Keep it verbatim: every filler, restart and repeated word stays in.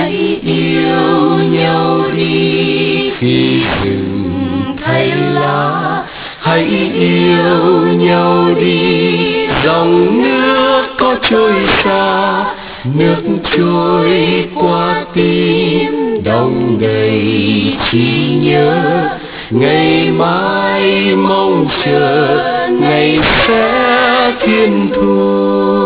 hãy yêu nhau đi khi rừng thay lá, hãy yêu nhau đi. Dòng nước có trôi xa, nước trôi qua tim, đong đầy trí nhớ. Ngày mai mong chờ ngày sẽ thiên thu.